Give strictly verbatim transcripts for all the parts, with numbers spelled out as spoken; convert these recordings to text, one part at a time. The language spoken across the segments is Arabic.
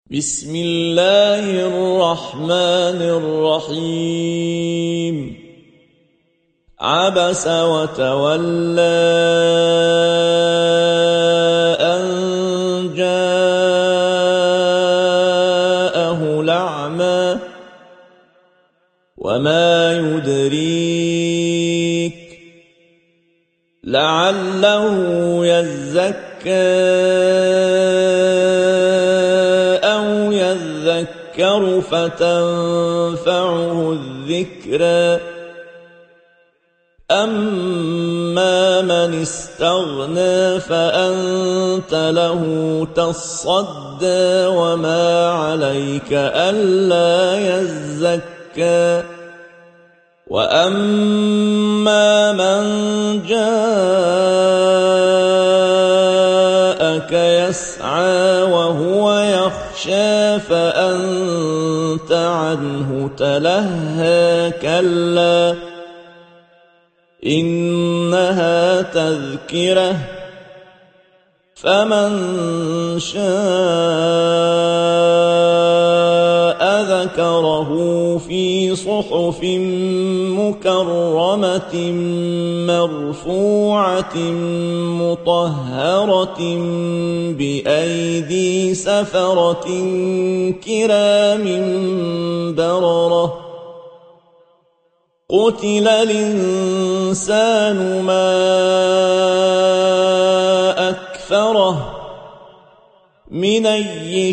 بسم الله الرحمن الرحيم عبس وتولى أن جاءه الأعمى وما يدريك لعله يزكى أو يذكر فتنفعه الذكرى أما من استغنى فأنت له تصدى وما عليك ألا يزكى وأما من جاءك يسعى وهو يخشى فأنت عنه تلهى كلا إنها تذكرة فمن شاء ذكره في صحف مكرمة مرفوعة مطهرة بأيدي سفرة كرام بررة قتل الإنسان ما أكفره من أي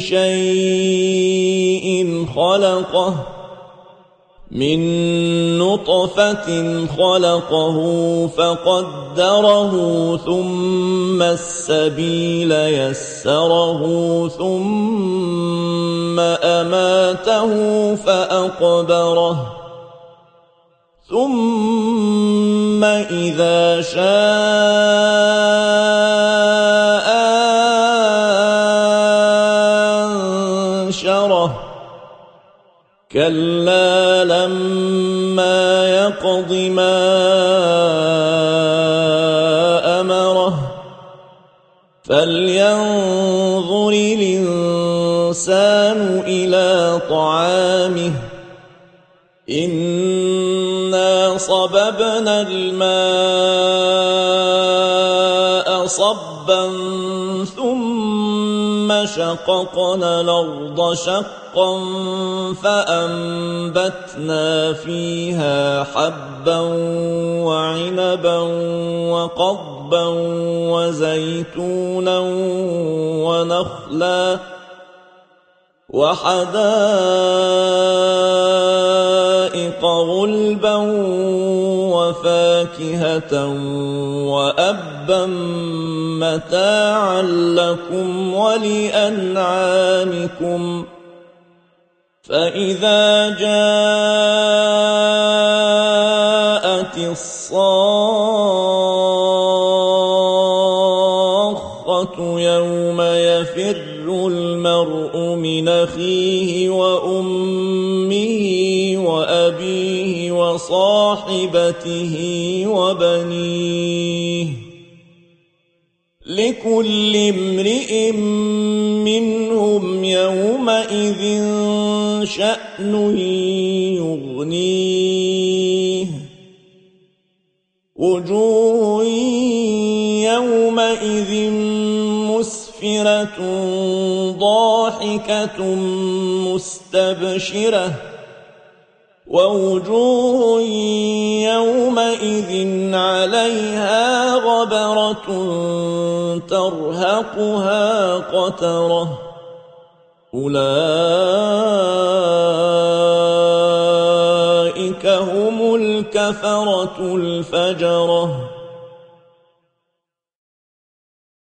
شيء خلقه من نطفة خلقه فقدره ثم السبيل يسره ثم أماته فأقبره ثم إذا شاء أنشره كلا لما يقض ما أمره فلينظر الإنسان إلى طعامه إنا صببنا الماء صبا ثم شققنا الأرض شقا فأنبتنا فيها حبا وعنبا وقضبا وزيتونا ونخلا وحدائق غلبا وفاكهة وأبا متاعا لكم ولأنعامكم فإذا جاءت الصاخة يوم يفر المرء من أخيه وأمه وأبيه وصاحبته وبنيه لكل امرئ منهم يومئذ شأن يغنيه وجوه يومئذ مسفرة ضاحكة مستبشرة ووجوه يومئذ عليها غبرة ترهقها قترة أولئك هم الكفرة الفجرة